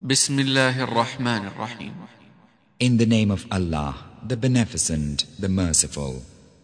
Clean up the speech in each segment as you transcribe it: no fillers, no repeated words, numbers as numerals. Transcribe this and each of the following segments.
Bismillahir Rahmanir Rahim. In the name of Allah, the Beneficent, the Merciful.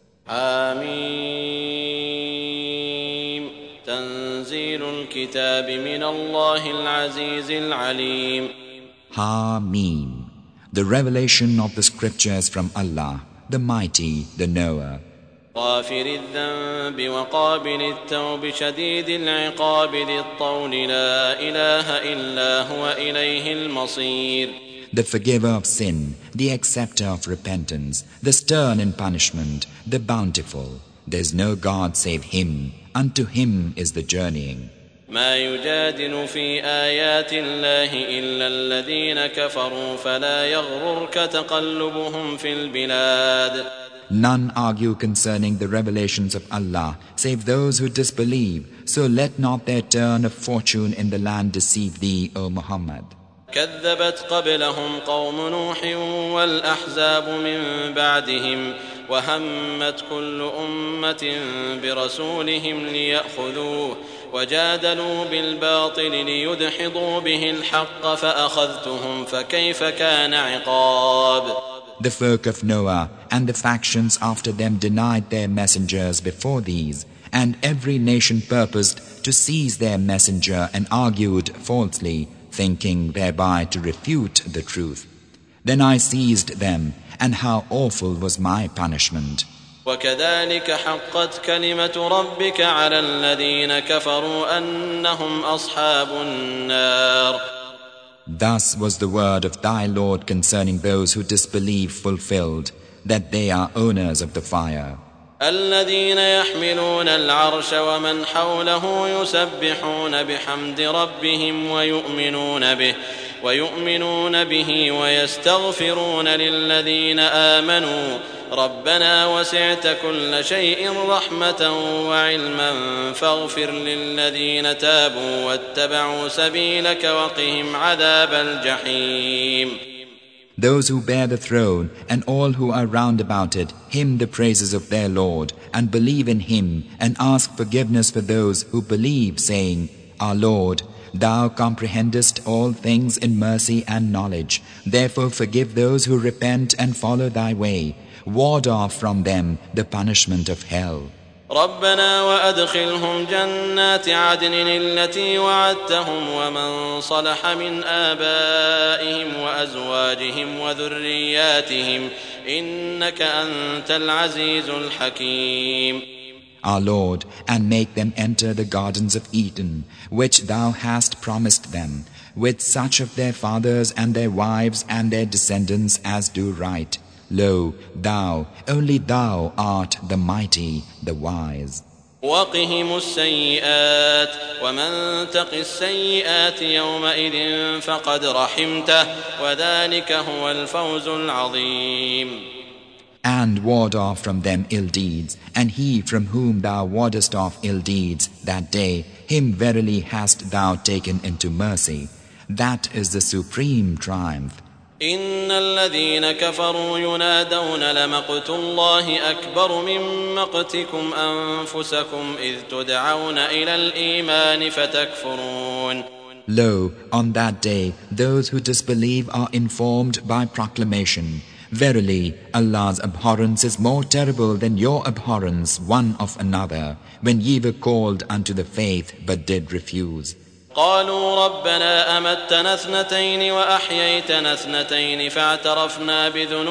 حميم تنزيل الكتاب من الله العزيز العليم. Hameen. The revelation of the scriptures from Allah, the Mighty, the Knower. غافر الذنب وقابل التوب شديد العقاب ذي الطول لا إله إلا هو إليه المصير. The forgiver of sin, the acceptor of repentance, the stern in punishment, the bountiful. There is no God save Him. Unto Him is the journeying. ما يجادل في آيات الله إلا الذين كفروا فلا يغررك تقلبهم في البلاد. None argue concerning the revelations of Allah, save those who disbelieve. So let not their turn of fortune in the land deceive thee, O Muhammad. كذبت قبلهم قوم نوح والأحزاب من بعدهم وهمت كل أمة برسولهم ليأخذوه وجادلوا بالباطل ليدحضوا به الحق فأخذتهم فكيف كان عقاب. The folk of Noah and the factions after them denied their messengers before these, and every nation purposed to seize their messenger and argued falsely, thinking thereby to refute the truth. Then I seized them, and how awful was my punishment. وكذلك حقت كلمة ربك على الذين كفروا أنهم أصحاب النار. Thus was the word of thy Lord concerning those who disbelieve fulfilled, that they are owners of the fire. الذين يحملون العرش ومن حوله يسبحون بحمد ربهم ويؤمنون به ويستغفرون للذين آمنوا ربنا وسعت كل شيء رحمة وعلما فاغفر للذين تابوا واتبعوا سبيلك وقهم عذاب الجحيم. Those who bear the throne and all who are round about it hymn the praises of their Lord and believe in Him and ask forgiveness for those who believe, saying, Our Lord, Thou comprehendest all things in mercy and knowledge. Therefore forgive those who repent and follow Thy way. Ward off from them the punishment of hell. ربنا وأدخلهم جنات عدن التي وعدتهم ومن صلح من آبائهم وأزواجهم وذرياتهم إنك أنت العزيز الحكيم. Our Lord, and make them enter the gardens of Eden, which Thou hast promised them, with such of their fathers and their wives and their descendants as do right. Lo, Thou, only Thou art the mighty, the wise. وقهم السيئات ومن تق السيئات يومئذ فقد رحمته وذلك هو الفوز العظيم. And ward off from them ill deeds, and he from whom Thou wardest off ill deeds that day, him verily hast Thou taken into mercy. That is the supreme triumph. إن الذين كفروا ينادون لمقت الله أكبر من مقتكم أنفسكم إذ تدعون إلى الإيمان فتكفرون. Lo, on that day, those who disbelieve are informed by proclamation. Verily, Allah's abhorrence is more terrible than your abhorrence one of another, when ye were called unto the faith but did refuse. قالوا ربنا أمتنا اثنتين وأحييتنا اثنتين فاعترفنا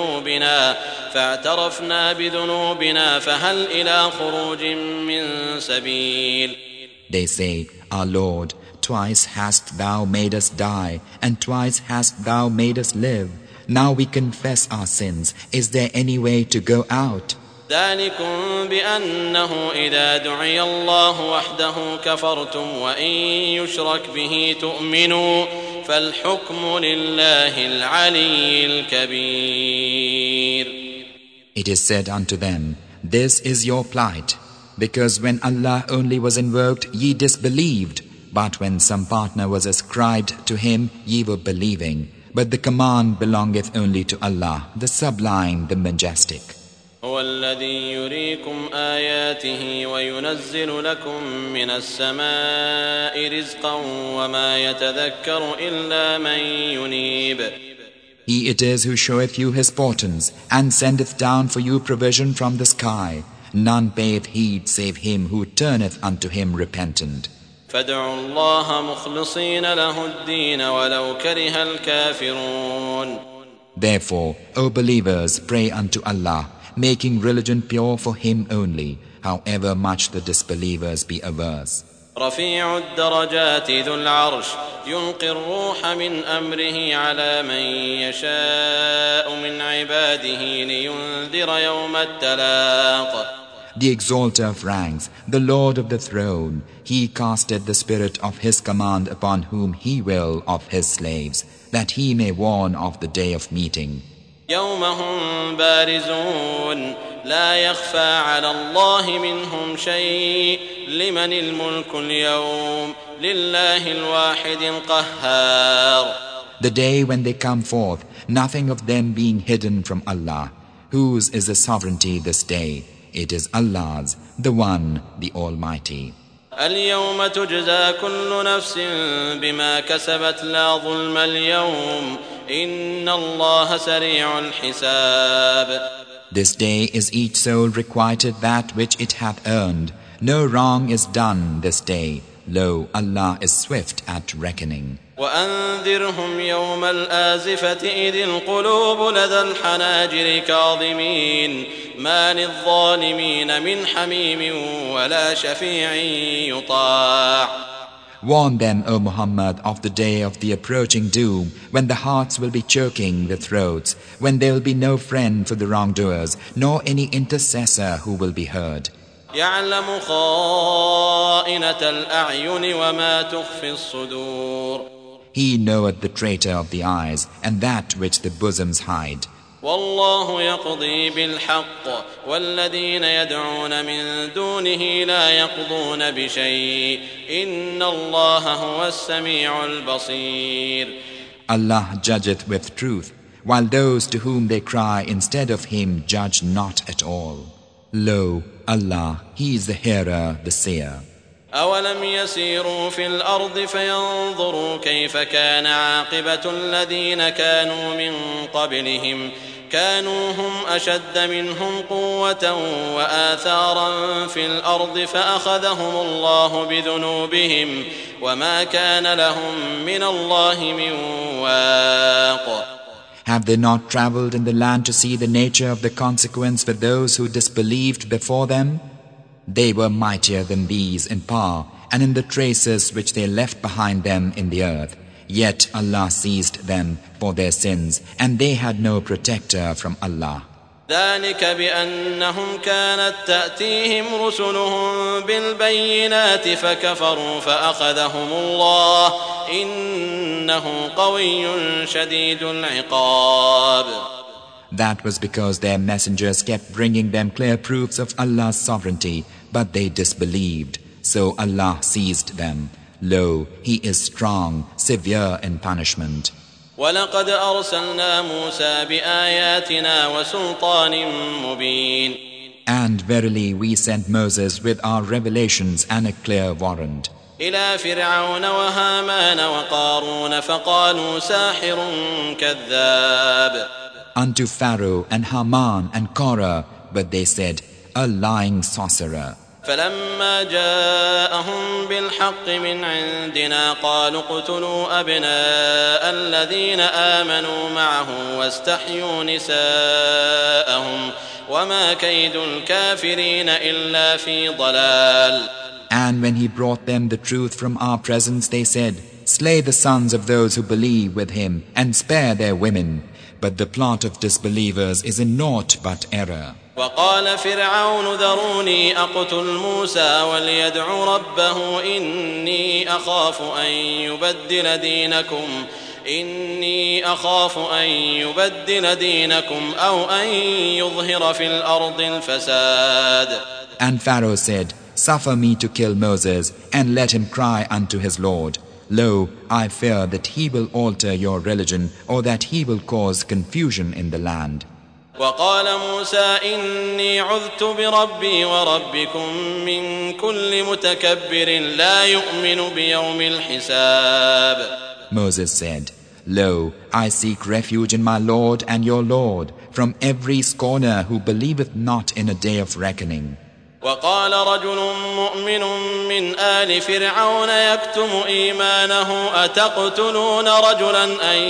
بذنوبنا فهل إلى خروج من سبيل. They say, Our Lord, twice hast Thou made us die, and twice hast Thou made us live. Now we confess our sins. Is there any way to go out? ذلكم بأنه إذا دعي الله وحده كفرتم وإن يشرك به تؤمنوا فالحكم لله العلي الكبير. It is said unto them, This is your plight, because when Allah only was invoked, ye disbelieved, but when some partner was ascribed to Him, ye were believing. But the command belongeth only to Allah, the Sublime, the Majestic. هو الذي يريكم آياته وينزل لكم من السماء رزقا وما يتذكر إلا من ينيب. He it is who showeth you his portents, and sendeth down for you provision from the sky. None payeth heed save him who turneth unto him repentant. فادعوا الله مخلصين له الدين ولو كره الكافرون. Therefore, O believers, pray unto Allah, making religion pure for him only, however much the disbelievers be averse. رفيع الدرجات ذو العرش يلقي الروح من أمره على من يشاء من عباده لينذر يوم التلاق. The exalter of ranks, the Lord of the throne, he casteth the spirit of his command upon whom he will of his slaves, that he may warn of the day of meeting. يوم هم بارزون لا يخفى على الله منهم شيء لمن الملك اليوم لله الواحد القهار. The day when they come forth, nothing of them being hidden from Allah. Whose is the sovereignty this day? It is Allah's, the One, the Almighty. اليوم تجزى كل نفس بما كسبت لا ظلم اليوم إن الله سريع الحساب. This day is each soul requited that which it hath earned. No wrong is done this day. Lo, Allah is swift at reckoning. وأنذرهم يوم الآزفة إذ القلوب لدى الحناجر كاظمين ما للظالمين من حميم ولا شفيع يطاع. Warn them, O Muhammad, of the day of the approaching doom, when the hearts will be choking the throats, when there will be no friend for the wrongdoers, nor any intercessor who will be heard. يعلم خائنة الأعين وما تخفي الصدور. He knoweth the traitor of the eyes, and that which the bosoms hide. والله يقضي بالحق والذين يدعون من دونه لا يقضون بشيء إن الله هو السميع البصير. Allah judgeth with truth, while those to whom they cry instead of him judge not at all. Lo, Allah, He is the hearer, the seer. أولم يسيروا في الأرض فينظروا كيف كان عاقبة الذين كانوا من قبلهم كانوا هم أشد منهم قوة وآثارا في الأرض فأخذهم الله بذنوبهم وما كان لهم من الله من واق. Have they not traveled in the land to see the nature of the consequence for those who disbelieved before them? They were mightier than these in power and in the traces which they left behind them in the earth. Yet Allah seized them for their sins, and they had no protector from Allah. ذلك بأنهم كانت تأتيهم رسلهم بالبينات فكفروا فأخذهم الله إنه قوي شديد العقاب. That was because their messengers kept bringing them clear proofs of Allah's sovereignty, but they disbelieved. So Allah seized them. Lo, He is strong, severe in punishment. ولقد أرسلنا موسى بآياتنا وسلطان مبين. And verily we sent Moses with our revelations and a clear warrant. إلى فرعون وهامان وقارون فقالوا ساحر كذاب. Unto Pharaoh and Haman and Korah, but they said, a lying sorcerer. فلما جاءهم بالحق من عندنا قالوا اقتلوا أبناء الذين آمنوا معه واستحيوا نساءهم وما كيد الكافرين إلا في ضلال. And when he brought them the truth from our presence, they said, slay the sons of those who believe with him and spare their women. But the plot of disbelievers is in naught but error. وقال فرعون ذروني أقتل موسى وليدع ربه إني أخاف أن يبدل دينكم أو أن يظهر في الأرض الفساد. And Pharaoh said, suffer me to kill Moses and let him cry unto his Lord. Lo, I fear that he will alter your religion or that he will cause confusion in the land. وقال موسى إني عذت بربي وربكم من كل متكبر لا يؤمن بيوم الحساب. Moses said, Lo, I seek refuge in my Lord and your Lord from every scorner who believeth not in a day of reckoning. وقال رجل مؤمن من آل فرعون يكتم إيمانه أتقتلون رجلا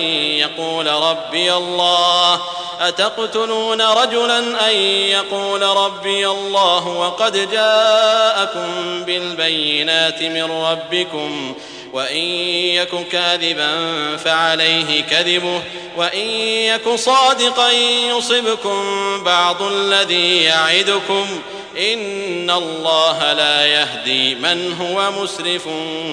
أن يقول ربي الله وقد جاءكم بالبينات من ربكم وإن يك كاذبا فعليه كذبه وإن يك صادقا يصبكم بعض الذي يعدكم إن الله لا يهدي من هو مسرف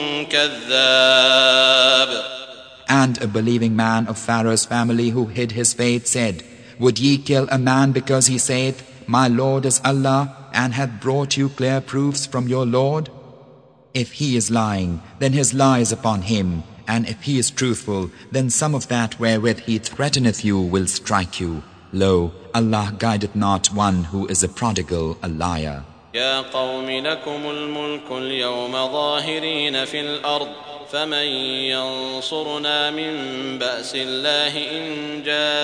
كذاب. And a believing man of Pharaoh's family who hid his faith said, Would ye kill a man because he saith, My Lord is Allah, and hath brought you clear proofs from your Lord? If he is lying, then his lie is upon him, and if he is truthful, then some of that wherewith he threateneth you will strike you. Lo, Allah guideth not one who is a prodigal, a liar. يا قوم لكم الملك اليوم ظاهرين في الأرض فمن ينصرنا من بأس الله إن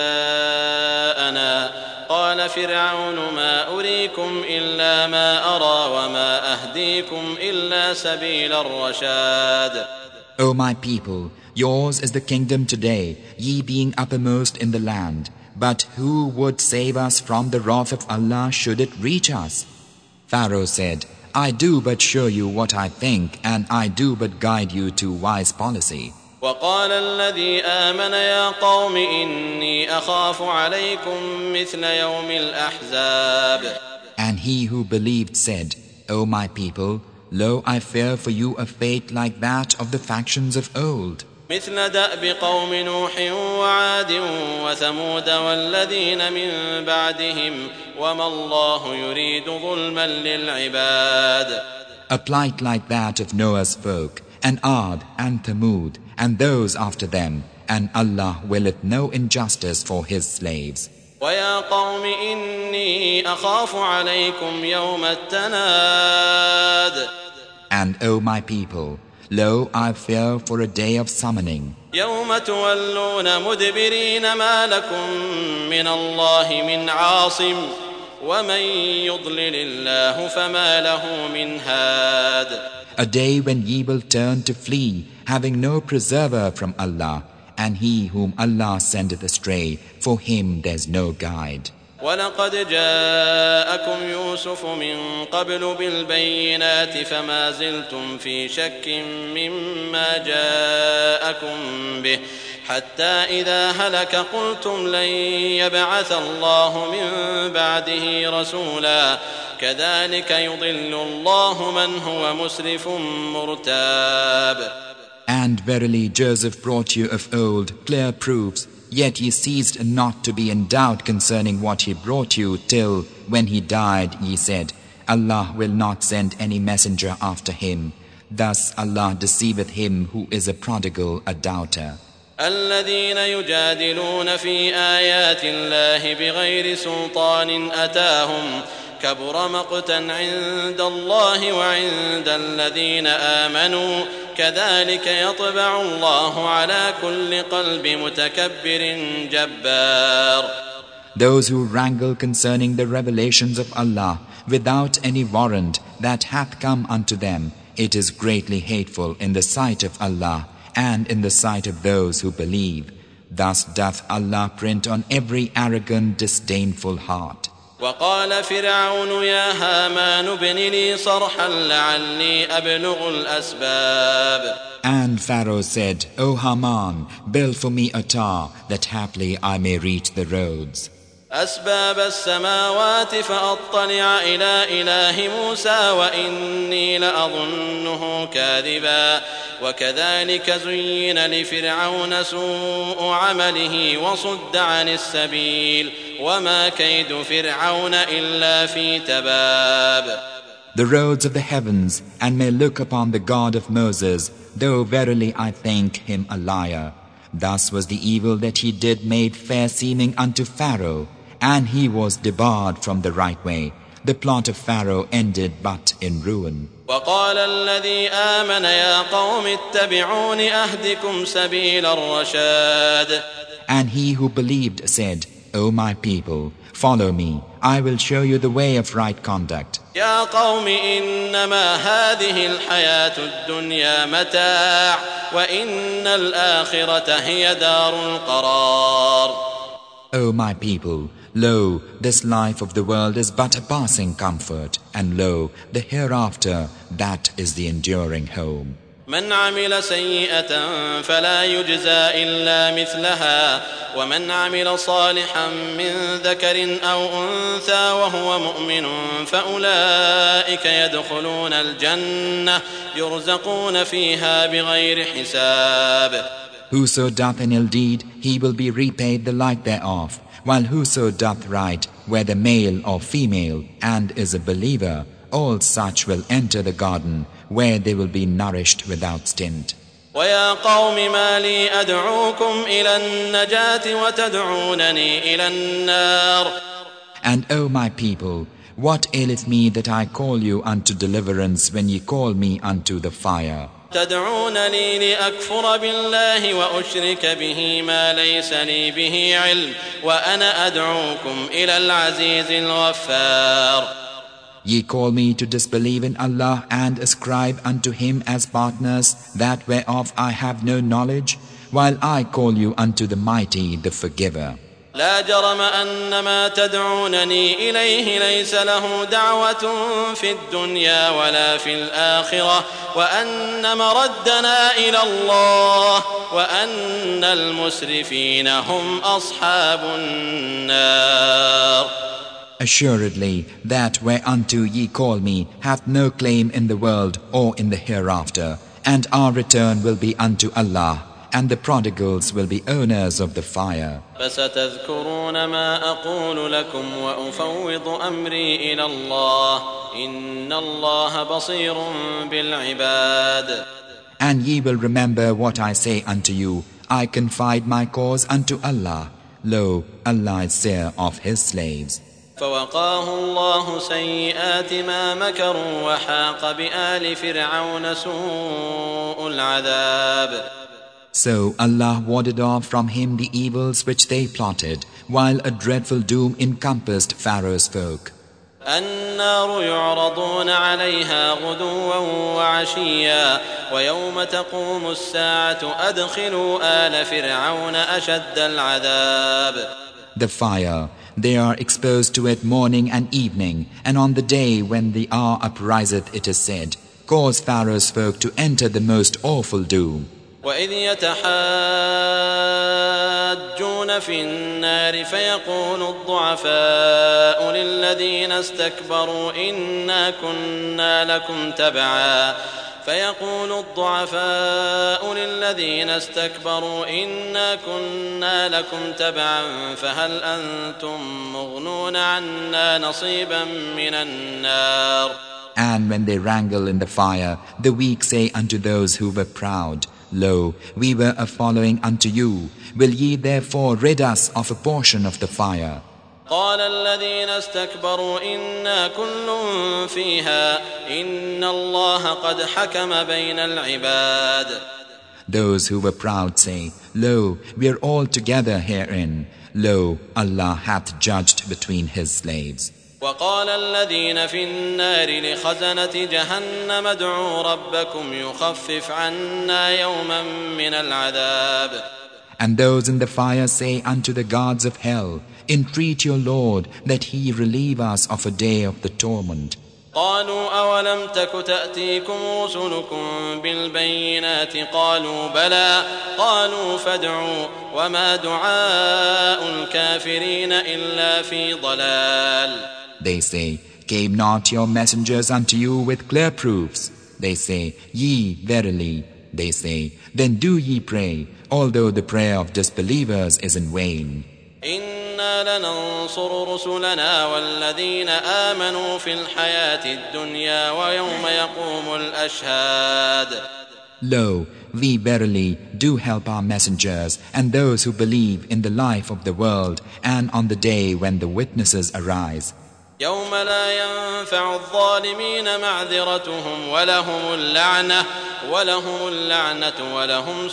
جاءنا قال فرعون ما أريكم إلا ما أرى وما أهديكم إلا سبيل الرشاد. O my people, yours is the kingdom today, ye being uppermost in the land. But who would save us from the wrath of Allah should it reach us? Pharaoh said, I do but show you what I think, and I do but guide you to wise policy. وقال الذي آمن يا قوم إني أخاف عليكم مثل يوم الأحزاب. And he who believed said, O my people, lo, I fear for you a fate like that of the factions of old. مثل دأب قوم نوح وعاد وثمود والذين من بعدهم وما الله يريد ظلما للعباد. A plight like that of Noah's folk, and Ad and Thamud, and those after them, and Allah willeth no injustice for His slaves. ويا قوم إني أخاف عليكم يوم التناد. And O my people, lo, I fear for a day of summoning. يوم تولون مدبرين ما لكم من الله من عاصم ومن يضلل الله فما له من هاد. A day when ye will turn to flee, having no preserver from Allah, and he whom Allah sendeth astray, for him there's no guide. ولقد جاءكم يوسف من قبل بالبينات فما زلتم في شك مما جاءكم به حتى إذا هلك قلتم لن يبعث الله من بعده رسولا كذلك يضل الله من هو مسرف مرتاب. And verily Joseph brought you of old clear proofs, yet ye ceased not to be in doubt concerning what he brought you, till, when he died, ye said, Allah will not send any messenger after him. Thus Allah deceiveth him who is a prodigal, a doubter. الذين يجادلون في آيات الله بغير سلطان أتاهم كبر مقتا عند الله وعند الذين آمنوا كذلك يطبع الله على كل قلب متكبر جبار. Those who wrangle concerning the revelations of Allah without any warrant that hath come unto them, it is greatly hateful in the sight of Allah and in the sight of those who believe. Thus doth Allah print on every arrogant, disdainful heart. وقال فرعون يا هامان ابن لي صرحا لعلي أبلغ الأسباب. And Pharaoh said, O Haman, build for me a tower, that haply I may reach the roads. أسباب السماوات فأطلع إلى إله موسى وإني لأظنه كاذبا وكذلك زين لفرعون سوء عمله وصد عن السبيل وما كيد فرعون إلا في تباب. The roads of the heavens, and may look upon the God of Moses, though verily I think him a liar. Thus was the evil that he did made fair seeming unto Pharaoh, and he was debarred from the right way. The plot of Pharaoh ended but in ruin. وقال الذي آمن يا قوم اتبعون أهدكم سبيل الرشاد. And he who believed said, O my people, follow me, I will show you the way of right conduct. يا قوم إنما هذه الحياة الدنيا متاع وإن الآخرة هي دار القرار. O my people, lo, this life of the world is but a passing comfort, and lo, the hereafter, that is the enduring home. من عمل سيئة فلا يجزى إلا مثلها ومن عمل صالحا من ذكر أو أنثى وهو مؤمن فأولئك يدخلون الجنة يرزقون فيها بغير حساب. Whoso doth an ill deed, he will be repaid the like thereof, while whoso doth right, whether male or female, and is a believer, all such will enter the garden, where they will be nourished without stint. ويا قوم ما لي أدعوكم إلى النجاة وتدعونني إلى النار. And O my people, what aileth me that I call you unto deliverance when ye call me unto the fire? تدعونني لأكفر بالله وأشرك به ما ليس لي به علم وأنا أدعوكم إلى العزيز الغفار. Ye call me to disbelieve in Allah and ascribe unto Him as partners that whereof I have no knowledge, while I call you unto the Mighty, the Forgiver. لا جرم أن ما تدعونني إليه ليس له دعوة في الدنيا ولا في الآخرة وأن مردنا إلى الله وأن المسرفين هم أصحاب النار. Assuredly, that whereunto ye call me hath no claim in the world or in the hereafter, and our return will be unto Allah, and the prodigals will be owners of the fire. فستذكرون ما أقول لكم وأفوض أمري إلى الله إن الله بصير بالعباد. And ye will remember what I say unto you. I confide my cause unto Allah. Lo, Allah is seer of His slaves. فوقاه الله سيئات ما مكروا وحاق بآل فرعون سوء العذاب. So Allah warded off from him the evils which they plotted, while a dreadful doom encompassed Pharaoh's folk. النار يعرضون عليها غدوا وعشيا ويوم تقوم الساعة أدخلوا آل فرعون أشد العذاب. The fire, they are exposed to it morning and evening, and on the day when the hour upriseth it is said, cause Pharaoh's folk to enter the most awful doom. وإذ يتحاجون في النار فيقول الضعفاء للذين استكبروا إنا كنا لكم تبعا فهل أنتم مغنون عنا نصيبا من النار. And when they wrangle in the fire, the weak say unto those who were proud, Lo, we were a following unto you. Will ye therefore rid us of a portion of the fire? قال الذين استكبروا إنا كل فيها إن الله قد حكم بين العباد. Those who were proud say, Lo, we are all together herein. Lo, Allah hath judged between His slaves. وقال الذين في النار لخزنة جهنم ادعوا ربكم يخفف عنا يوما من العذاب. And those in the fire say unto the guards of hell, Entreat your Lord that He relieve us of a day of the torment. قالوا أولم تك تأتيكم رسلكم بالبينات قالوا بلى قالوا فادعوا وما دعاء الكافرين إلا في ضلال. They say, Came not your messengers unto you with clear proofs? They say, Ye, verily. They say, Then do ye pray, although the prayer of disbelievers is in vain. إنا لننصر رسلنا والذين آمنوا في الحياة الدنيا ويوم يقوم الأشهاد. Lo, we verily do help our messengers and those who believe in the life of the world and on the day when the witnesses arise. يوم لا ينفع الظالمين معذرتهم ولهم اللعنة ولهم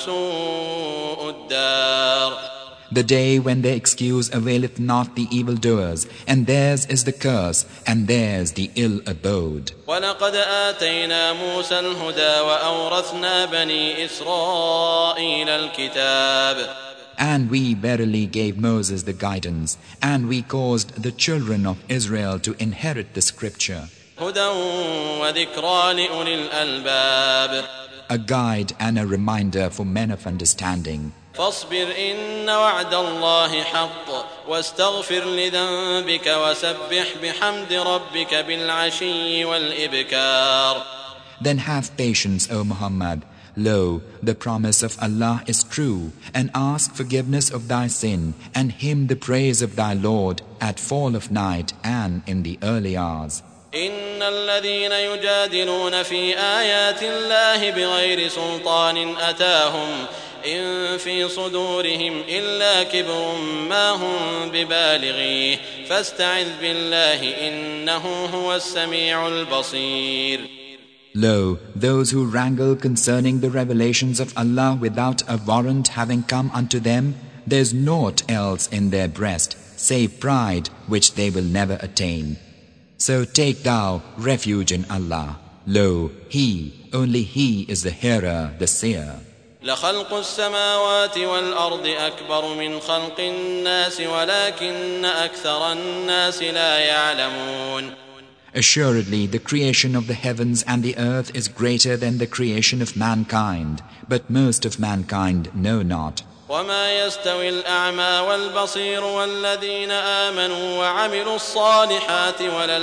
سوء الدار. The day when their excuse availeth not the evildoers, and theirs is the curse, and theirs the ill abode. وَلَقَدْ آتَيْنَا مُوسَى الْهُدَى وَأَوْرَثْنَا بَنِي إِسْرَائِيلَ الْكِتَابَ. And we verily gave Moses the guidance, and we caused the children of Israel to inherit the scripture. هُدًى وَذِكْرَى لِأُولِي الْأَلْبَابِ. A guide and a reminder for men of understanding. فاصبر إن وعد الله حق واستغفر لذنبك وسبح بحمد ربك بالعشي والإبكار. Then have patience, O Muhammad. Lo, the promise of Allah is true, and ask forgiveness of thy sin, and hymn the praise of thy Lord at fall of night and in the early hours. إن الذين يجادلون في آيات الله بغير سلطان أتاهم إن في صدورهم إلا كبر ما هم ببالغيه فاستعذ بالله إنه هو السميع البصير. Lo, those who wrangle concerning the revelations of Allah without a warrant having come unto them, there is naught else in their breast save pride which they will never attain. So take thou refuge in Allah. Lo, He, only He is the hearer, the seer. لخلق السماوات والأرض أكبر من خلق الناس ولكن أكثر الناس لا يعلمون. Assuredly, the creation of the heavens and the earth is greater than the creation of mankind, but most of mankind know not. وما يستوي الأعمى والبصير والذين آمنوا وعملوا الصالحات ولا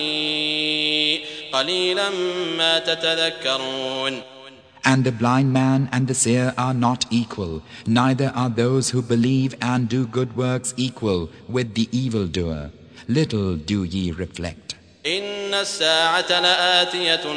المسيء قليلا ما تتذكرون. And the blind man and the seer are not equal, neither are those who believe and do good works equal with the evildoer. Little do ye reflect. إن الساعة لآتية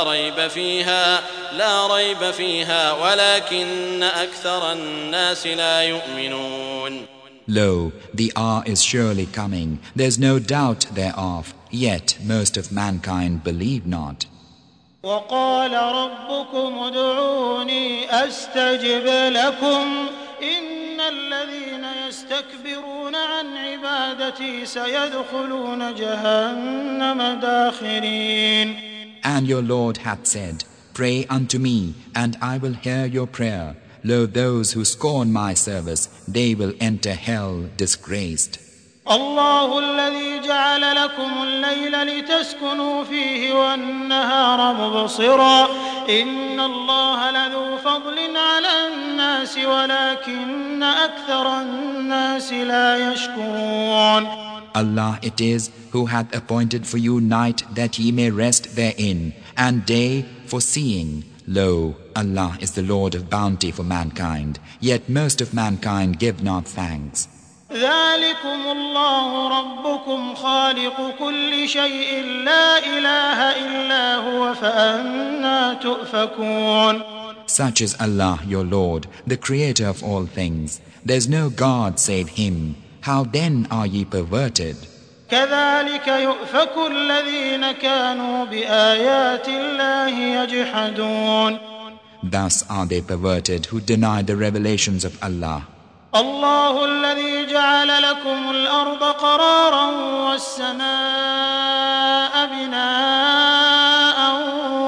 لا ريب فيها ولكن أكثر الناس لا يؤمنون. Lo, the hour is surely coming, there is no doubt thereof, yet most of mankind believe not. وقال ربكم ادعوني أستجب لكم إن الذين يستكبرون عن عبادتي سيدخلون جهنم داخرين. And your Lord hath said, Pray unto me, and I will hear your prayer. Lo, those who scorn my service, they will enter hell disgraced. الله الذي جعل لكم الليل لتسكنوا فيه والنهار مبصرا إن الله لذو فضل على الناس ولكن أكثر الناس لا يشكرون. Allah it is who hath appointed for you night that ye may rest therein, and day for seeing. Lo, Allah is the Lord of bounty for mankind, yet most of mankind give not thanks. ذلكم الله ربكم خالق كل شيء لا إله إلا هو فأنى تؤفكون. Such is Allah your Lord, the creator of all things. There is no God save Him. How then are ye perverted? كذلك يؤفك الذين كانوا بآيات الله يجحدون. Thus are they perverted who deny the revelations of Allah. الله الذي جعل لكم الأرض قرارا والسماء بناء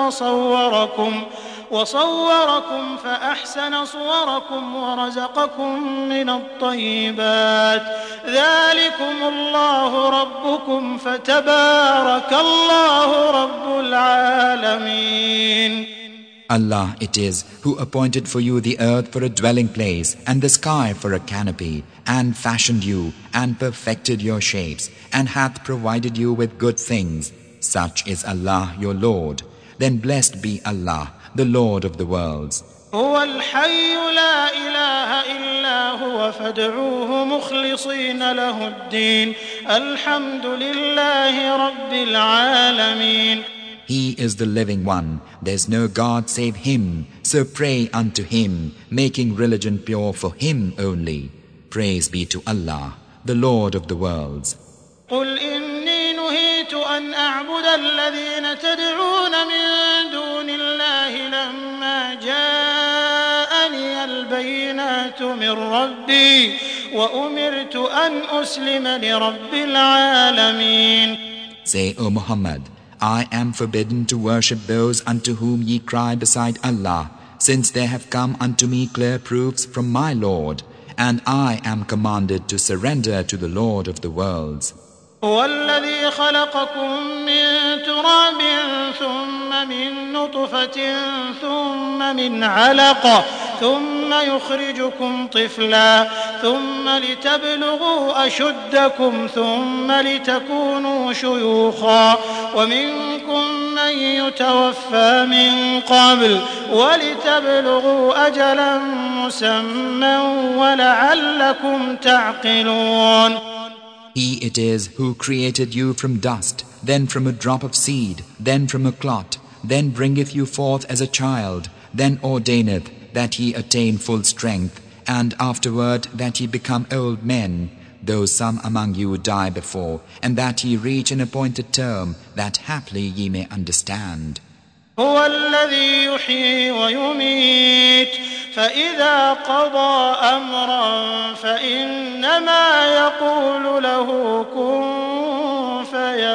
وصوركم فأحسن صوركم ورزقكم من الطيبات ذلكم الله ربكم فتبارك الله رب العالمين. Allah it is who appointed for you the earth for a dwelling place and the sky for a canopy, and fashioned you and perfected your shapes, and hath provided you with good things. Such is Allah your Lord. Then blessed be Allah, the Lord of the worlds. هو الحي لا إله إلا هو فادعوه مخلصين له الدين الحمد لله رب العالمين. He is the living one. There's no God save Him. So pray unto Him, making religion pure for Him only. Praise be to Allah, the Lord of the worlds. قل إني نهيت أن أعبد الذين تدعون من دون الله لما جاءني البينات من ربي وأمرت أن أسلم لرب العالمين. Say, O Muhammad, I am forbidden to worship those unto whom ye cry beside Allah, since there have come unto me clear proofs from my Lord, and I am commanded to surrender to the Lord of the worlds. هو الذي خلقكم من تراب ثم من نطفة ثم من علقة ثم يخرجكم طفلا ثم لتبلغوا أشدكم ثم لتكونوا شيوخا ومنكم من يتوفى من قبل ولتبلغوا أجلا مسمى ولعلكم تعقلون. He it is who created you from dust, then from a drop of seed, then from a clot, then bringeth you forth as a child, then ordaineth that ye attain full strength, and afterward that ye become old men, though some among you die before, and that ye reach an appointed term, that haply ye may understand. هو الذي يحيي ويميت فإذا قضى أمرا فإنما يقول له كن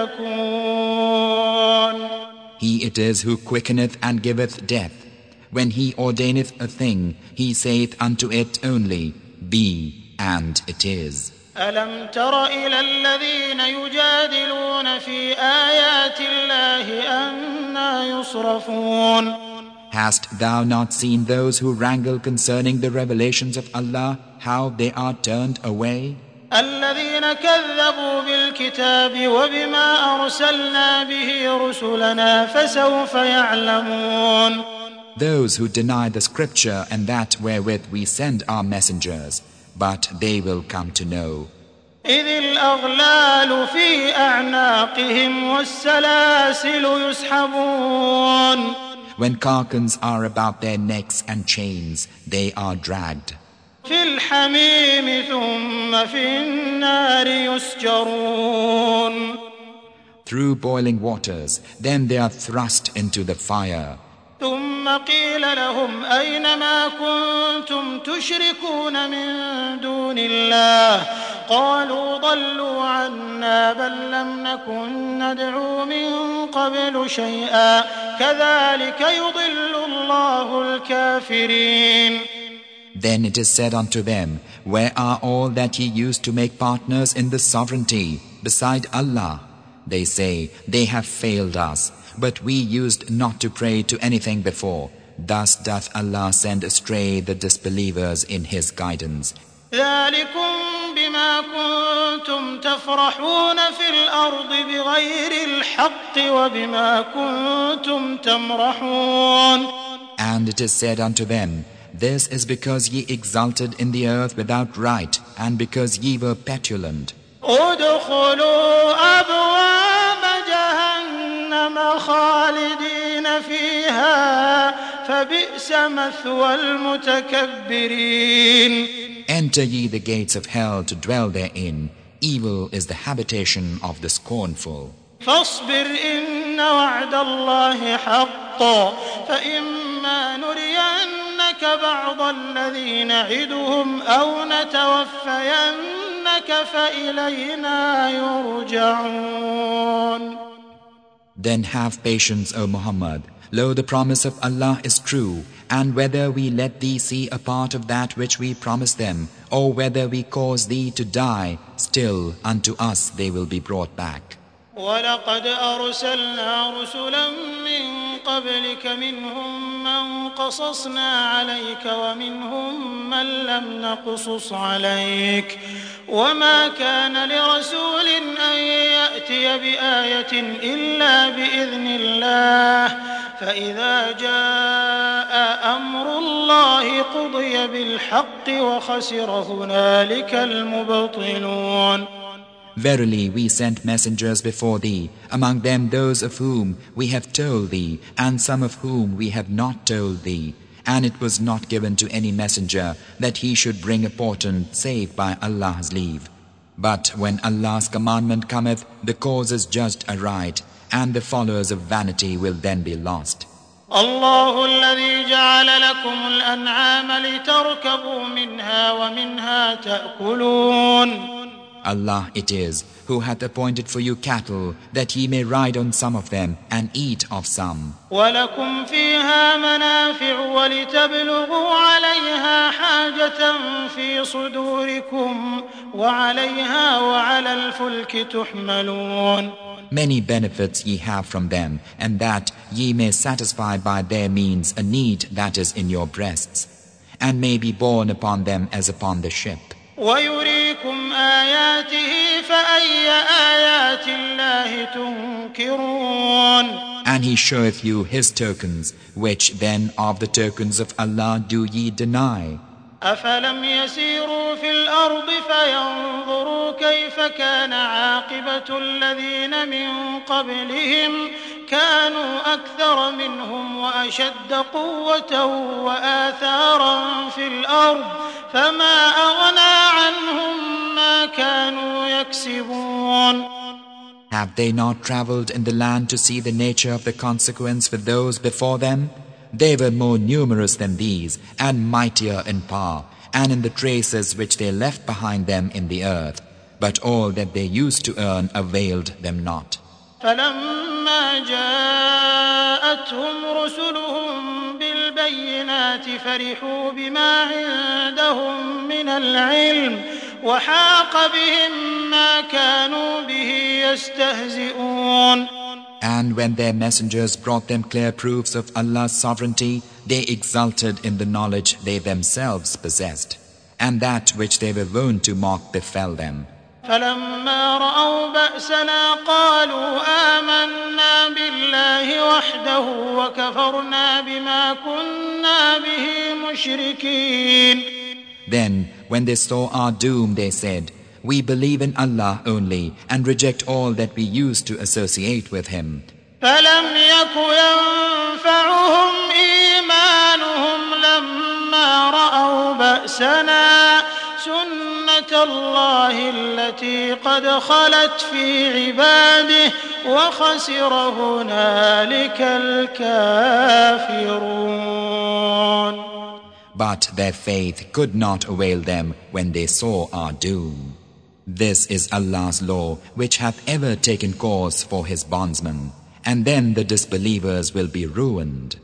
فيكون. He it is who quickeneth and giveth death. When he ordaineth a thing, he saith unto it only, Be, and it is. ألم تر إلى الذين يجادلون في آيات الله أنى يصرفون. Hast thou not seen those who wrangle concerning the revelations of Allah, how they are turned away? الذين كذبوا بالكتاب وبما أرسلنا به رسلنا فسوف يعلمون. Those who deny the scripture and that wherewith we send our messengers, but they will come to know. إذ الأغلال في أعناقهم والسلاسل يسحبون. When carcans are about their necks and chains, they are dragged. في الحميم ثم في النار يسجرون. Through boiling waters, then they are thrust into the fire. ثم قيل لهم أين ما كنتم تشركون من دون الله قالوا ضلوا عنا بل لم نكن ندعو من قبل شيئا كذلك يضل الله الكافرين. Then it is said unto them, Where are all that ye used to make partners in the sovereignty beside Allah? They say, They have failed us, but we used not to pray to anything before. Thus doth Allah send astray the disbelievers in His guidance. ذلكم بما كنتم تفرحون في الأرض بغير الحق وبما كنتم تمرحون. And it is said unto them, This is because ye exulted in the earth without right, and because ye were petulant. ادخلوا أبواب جهنم خالدين فيها فبئس مثوى المتكبرين. Enter ye the gates of hell to dwell therein. Evil is the habitation of the scornful. فاصبر إن وعد الله حق فإما نرينك بعض الذي نعدهم أو نتوفينك فإلينا يرجعون. Then have patience, O Muhammad. Lo, the promise of Allah is true, and whether we let thee see a part of that which we promise them, or whether we cause thee to die, still unto us they will be brought back. ولقد أرسلنا رسلا من قبلك منهم من قصصنا عليك ومنهم من لم نقصص عليك وما كان لرسول أن يأتي بآية إلا بإذن الله فإذا جاء أمر الله قضي بالحق وخسر هنالك المبطلون. Verily we sent messengers before thee, among them those of whom we have told thee, and some of whom we have not told thee. And it was not given to any messenger that he should bring a portent save by Allah's leave. But when Allah's commandment cometh, the cause is judged aright, and the followers of vanity will then be lost. الله الذي جعل لكم الأنعام لتركبوا منها ومنها تأكلون. Allah it is who hath appointed for you cattle, that ye may ride on some of them and eat of some. ولكم فيها منافع ولتبلغوا عليها حاجة في صدوركم وعليها وعلى الفلك تحملون. Many benefits ye have from them, and that ye may satisfy by their means a need that is in your breasts, and may be borne upon them as upon the ship. ويريكم آياته فأي آيات الله تنكرون. And he showeth you his tokens, which then of the tokens of Allah do ye deny? أفلم يسيروا في الأرض فينظروا كيف كان عاقبة الذين من قبلهم كانوا أكثر منهم وأشد قوة وآثارا في الأرض فما أغنى عنهم ما كانوا يكسبون. Have they not traveled in the land to see the nature of the consequence for those before them? They were more numerous than these, and mightier in power, and in the traces which they left behind them in the earth. But all that they used to earn availed them not. فلما جاءتهم رسلهم بالبينات فرحوا بما عندهم من العلم وحاق بهم ما كانوا به يستهزئون. And when their messengers brought them clear proofs of Allah's sovereignty, they exulted in the knowledge they themselves possessed, and that which they were wont to mock befell them. فلما رأوا بأسنا قالوا آمنا بالله وحده وكفرنا بما كنا به مشركين. Then, when they saw our doom, they said, We believe in Allah only, and reject all that we used to associate with Him. فلم يك ينفعهم إيمانهم لما رأوا بأسنا سنة الله التي قد خلت في عباده وخسر هنالك الكافرون. But their faith could not avail them when they saw our doom. This is Allah's law, which hath ever taken course for His bondsmen, and then the disbelievers will be ruined.